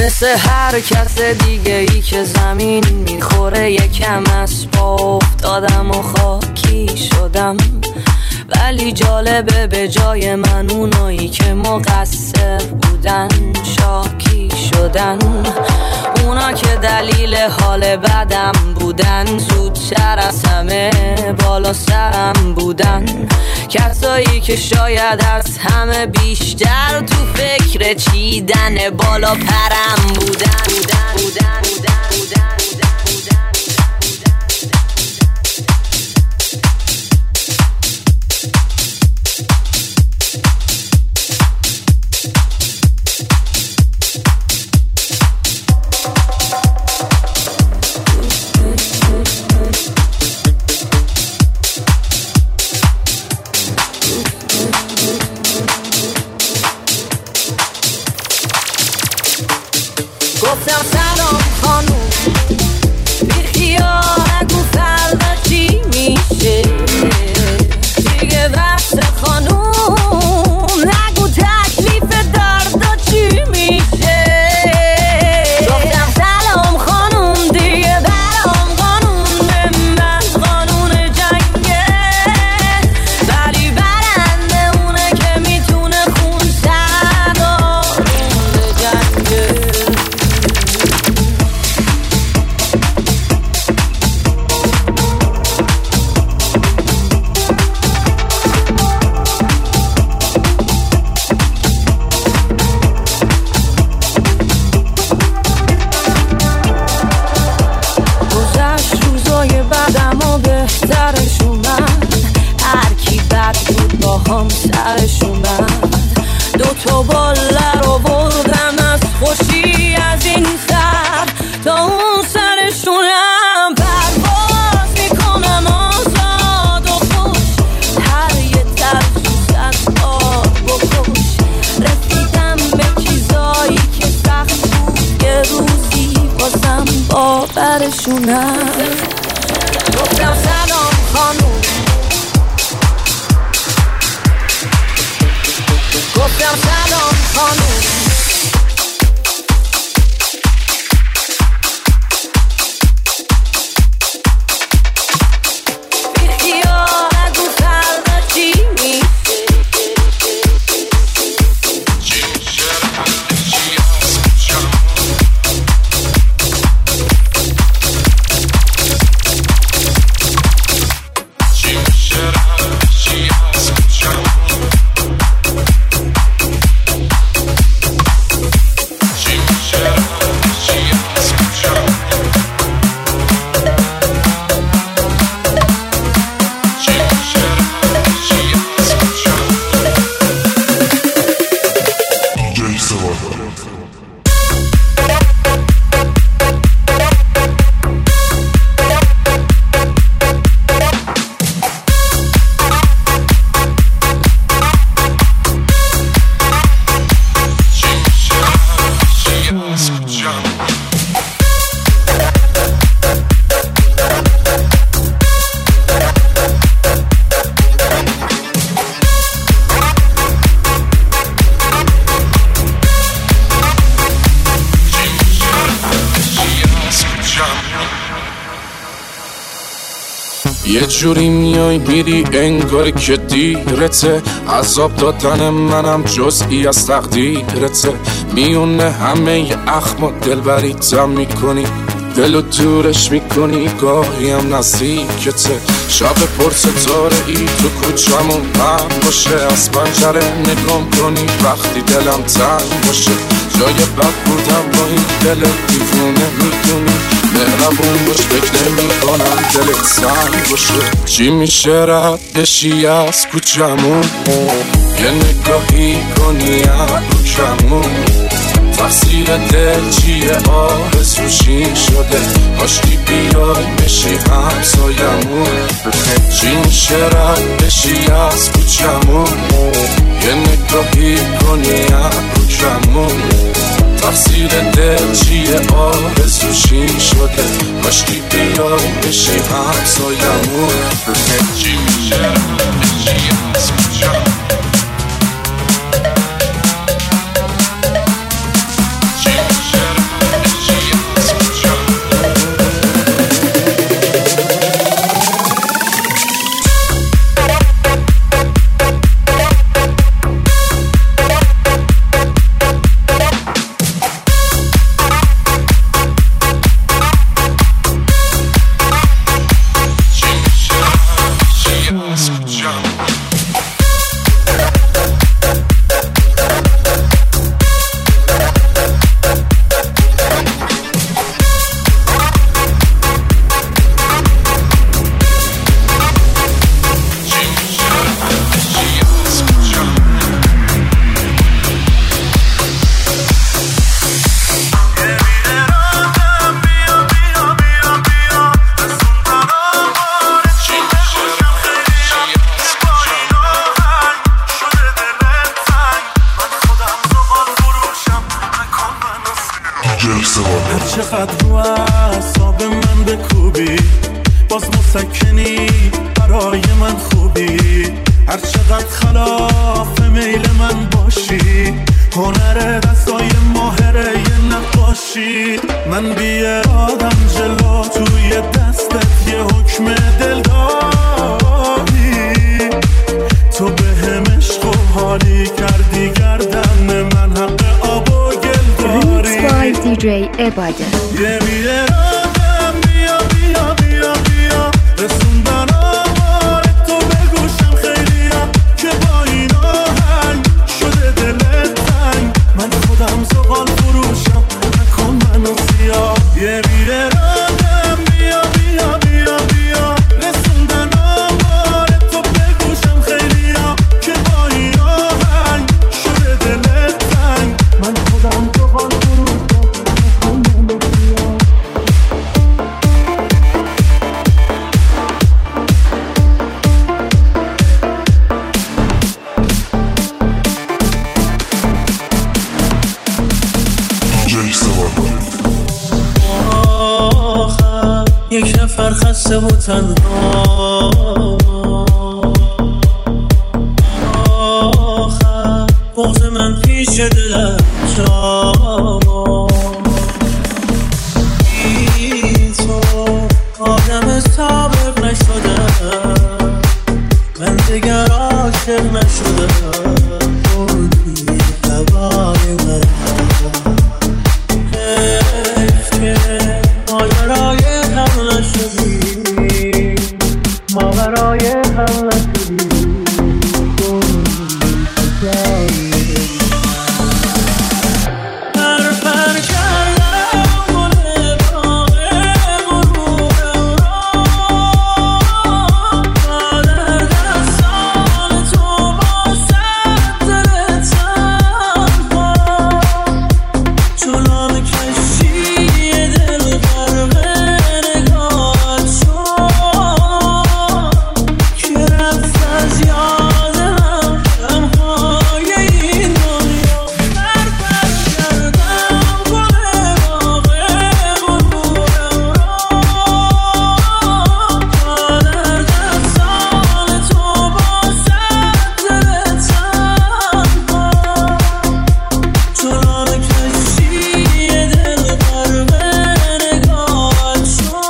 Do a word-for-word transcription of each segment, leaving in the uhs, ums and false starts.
مثل هر کس دیگه ای که زمین میخوره یکم از پا افتادم و خاکی شدم، ولی جالبه به جای من اونایی که مقصر بودن شاکی شدن. اونا که دلیل حال بدم بودن زودتر از همه بالا سرم بودن. کسایی که شاید از همه بیشتر تو فکر چیدن بالا پرم بودن بودن بودن بودن بودن. گفتم سلام خانوم، بی خیال نگو فردا چی میشه دیگه. بس خانوم نگو تکلیف دردا چی میشه. گفتم سلام خانوم دیگه برام قانون من قانون جنگه، ولی برنده اونه که میتونه خون سردارون جنگه. سرش اومد هر کی بد بود با هم سرش اومد. دو تا باله رو بردم از خوشی از این سر تا اون سرشونم. پرواز میکنم آزاد و خوش، هر یه ترسوز از آب بکش. رسیدم به چیزایی که سخت بود یه روزی بازم باورشونم. گفتم سلام خانوم، گفتم سلام خانوم. بی خیال نگو فردا چی میشه. یه جوری میای میری انگار که دیرته، عذاب دادن منم جزئی از تقدیرته. میونه همه اخم و دلبریتم میکنی، دلو دورش میکنی گاهی هم نزدیکته. شب پر ستاره ای تو کوچمون من باشه، از پنجره نگام کنی وقتی دلم تنگ باشه. جای بد بودم با این دل دیوونه میدونی، مهربون باش فکر نمی کنم دلت سنگ باشه. چی میشه رد بشی از کوچمون، یه نگاهی کنی ابرو کمون. تقصیر دل چیه آرزوشی شده، کاشکی بیای بشی همسایمون. چی میشه رد بشی از کوچمون، یه نگاهی کنی ابرو کمون. تقصیر دل چیه آرزوشی شده، کاشکی بیای بشی همسایمون. چی میشه رد بشی از کوچمون. Shut up. هر چقدر رو اعصاب من بکوبی باز مسکنی برای من خوبی، هر چقدر خلاف میل من باشی، هنر دستای ماهره یه نقاشی. من بیادم جلو توی دستت یه حکم دل داری، تو به هم عشق و حالی کردی گردن من حق آب و گل داری. Roots by دی جی عباده. یه بیادم بیا بیا بیا بیا رسوندن آمار تو بگوشم خیلیم که با این آهنگ شده دلت تنگ. من خودم زغال فروشم نکن منو سیاه. یه بیادم بیا بیا بیا بیا رسوندن آمار تو بگوشم خیلیم که با این آهنگ شده دلت تنگ. من خودم زغال فروشم نکن منو سیاه. یک نفر خسته و تنها آخر بغض من پیش دلم جا بی تو آدم سابق نشدم، من دیگر عاشق نشدم. بودی هوای من حیف که ماجرای هم نشدیم، ما برای هم نشدیم. پر پر کردم گل باغ غروبم را، تا در دستان تو باشد دل تنها. چنان کشتی دل غرق نگاهت شد که رفت از یادم غمهای این دنیا. پر پر کردم گل باغ غروبم را، تا در دستان تو باشد دل تنها. چنان کشتی دل غرق نگاهت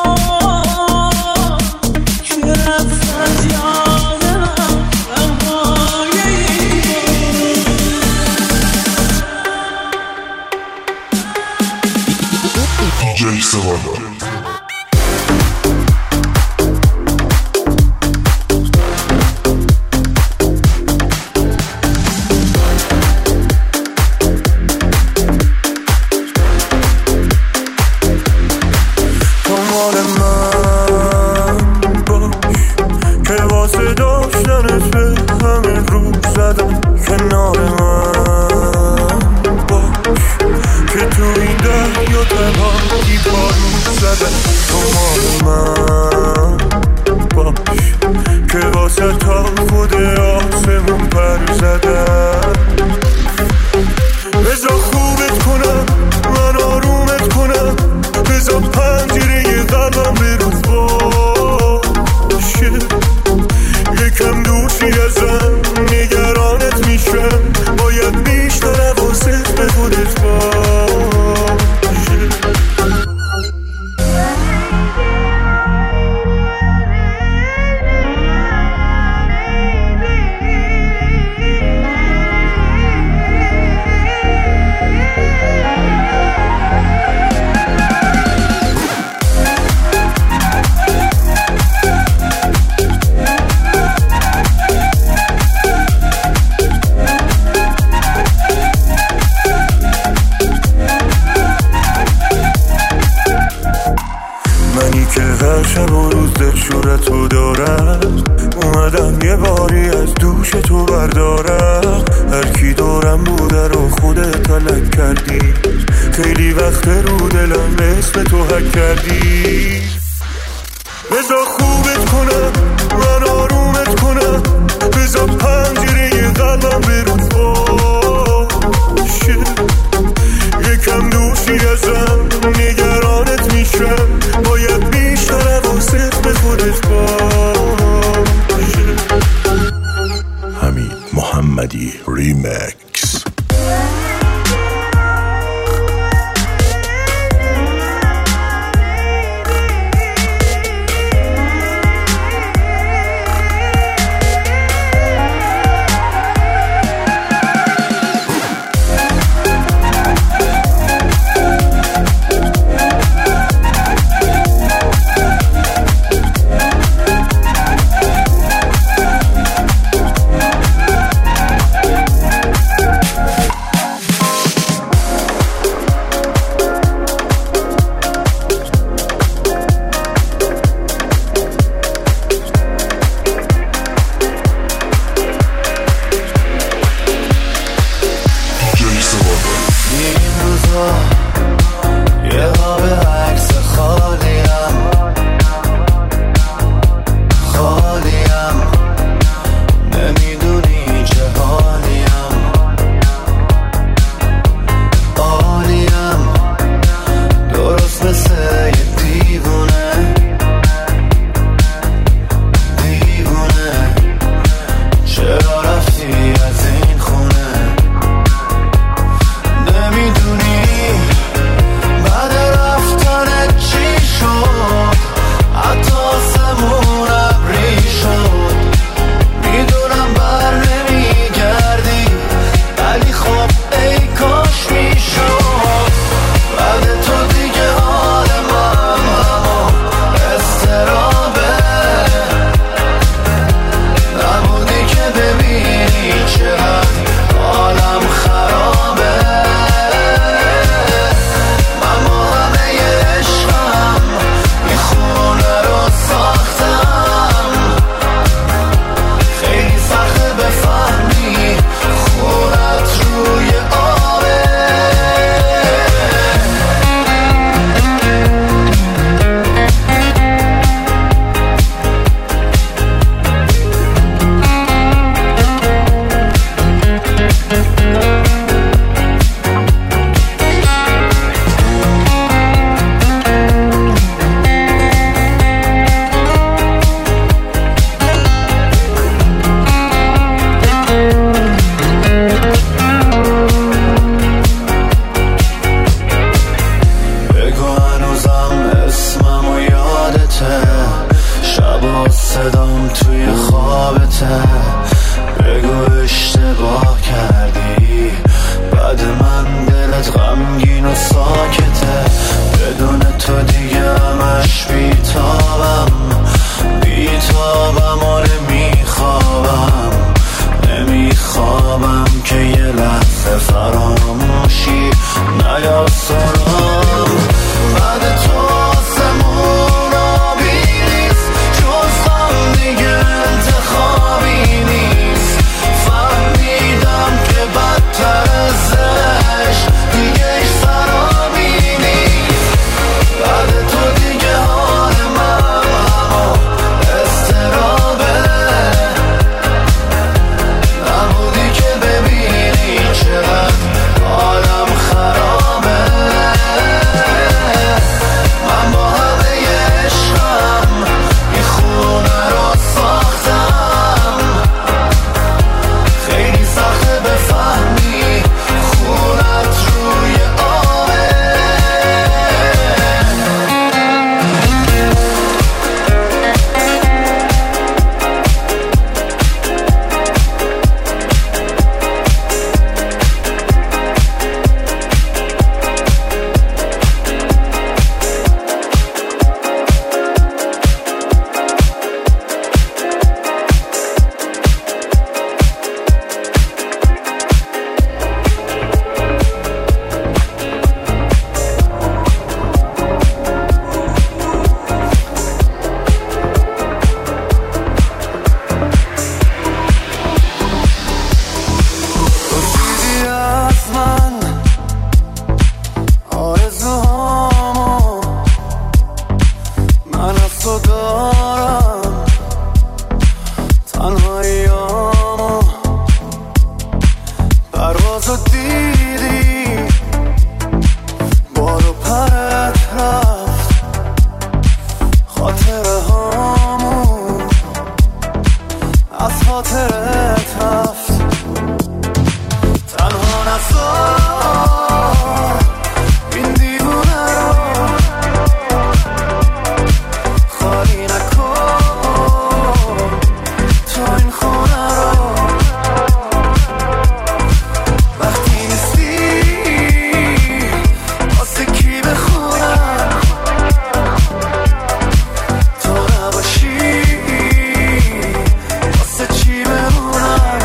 شد که رفت از یادم غمهای این دی جی سوالا. تو مال من باش که واسه داشتنت به همه رو زدم. کنار من باش که تو این دریا تنهایی پارو زدم. تو مال من باش که واسه تا خود آسمون پر زدم. بذار خوبت کنم من آرومت کنم، بذار پنجره قلبم به رو باشه. یکم دوری ازم نگرانت میشم، باید بیشتر حواست به خودت باشه. منی که هر شب و روز دلشورتو دارم، اومدم یه باری از دوش تو بردارم. هر کی دورم بوده رو خودت تلک کردی، خیلی وقت رو دلم اسم تو حک کردی. بذار خوبت کنم من آرومت کنم، بذار پنجره قلبم به رو باشه. یکم دوری ازم Remix. نزار این دیوونه رو خالی نکن تو این خونه رو وقتی نیستی واسه کی بخونم تو نباشی واسه چی بمونم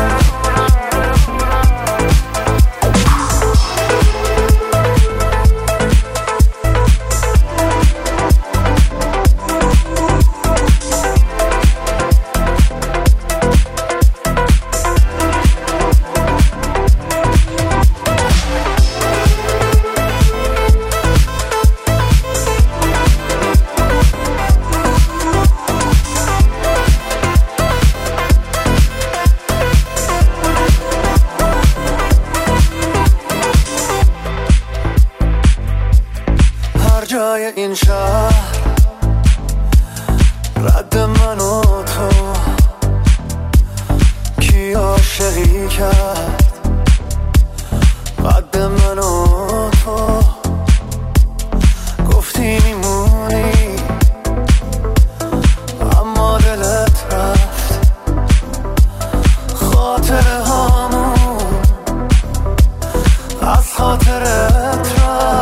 جای این شهر رد من و تو کی عاشقی کرد قد من و تو گفتی میمونی اما دلت رفت خاطره هامون از خاطرت رفت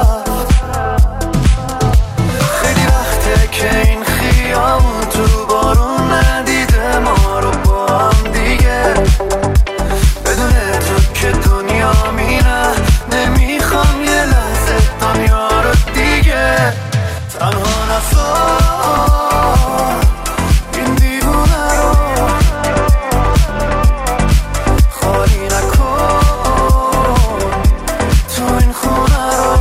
که این خیابون تو بارون ندیده ما رو با هم دیگه بدون تو که دنیا میره نمیخوام یه لحظه دنیا رو دیگه تنها نذار این دیوونه رو خالی نکن تو این خونه رو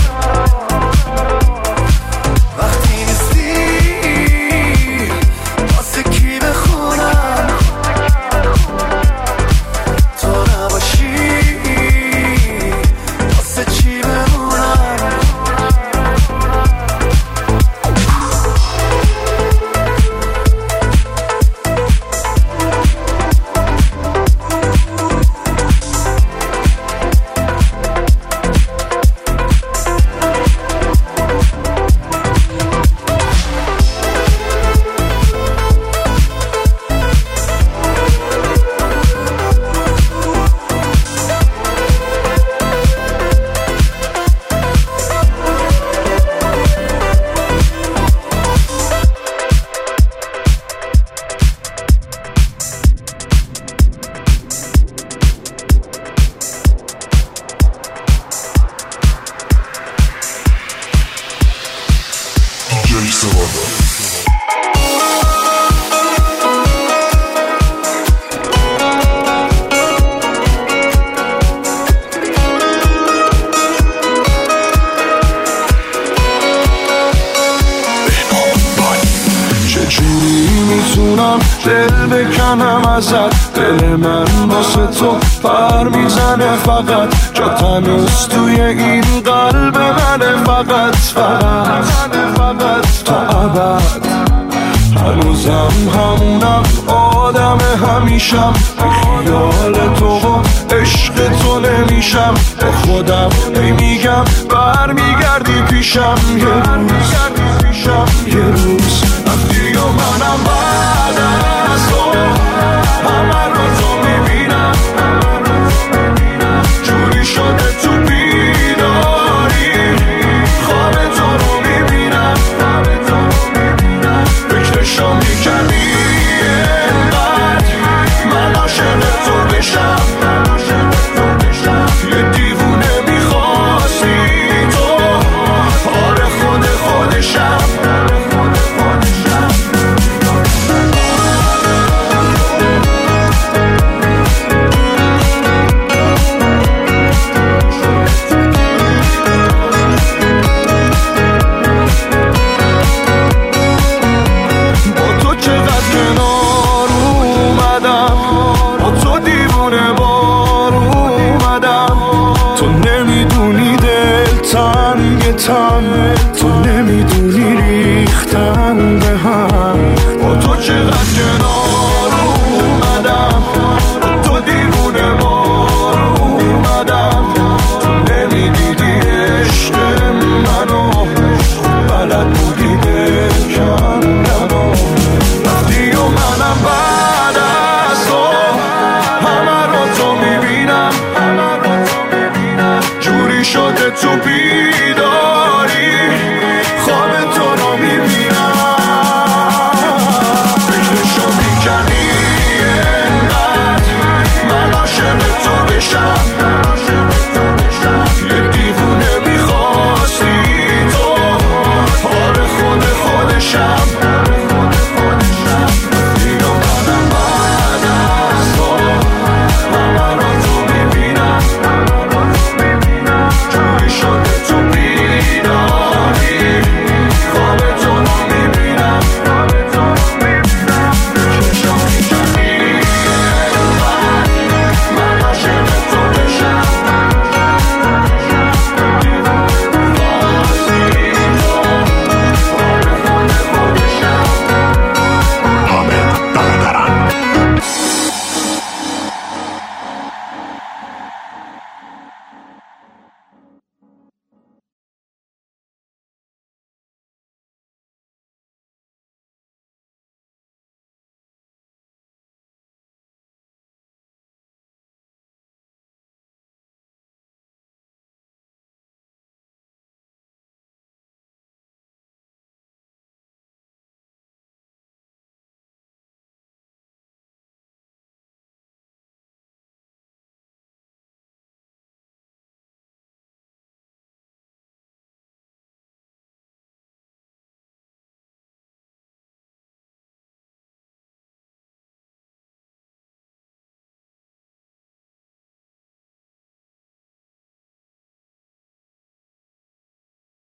دل بکنم ازت دل من واسه تو پر میزنه فقط جا تنوز توی این قلب منه فقط فقط فقط تا ابد هنوزم همونم آدم همیشم به خیال تو و عشق تو نمیشم به خودم نمیگم برمیگردی پیشم یه روز یه روز وقتی و منم بعد از تو همه رو تو میبینم جوری شده تو بیداری خواب تو رو میبینم فکرشو میکردی اینقدر من عاشق تو بشم یه دیوونه میخواستی تو آره خود خودشم تو نمیدونی ریختن به هم با تو چقدر کنار اومدم با تو دیوونه بار اومدم تو بی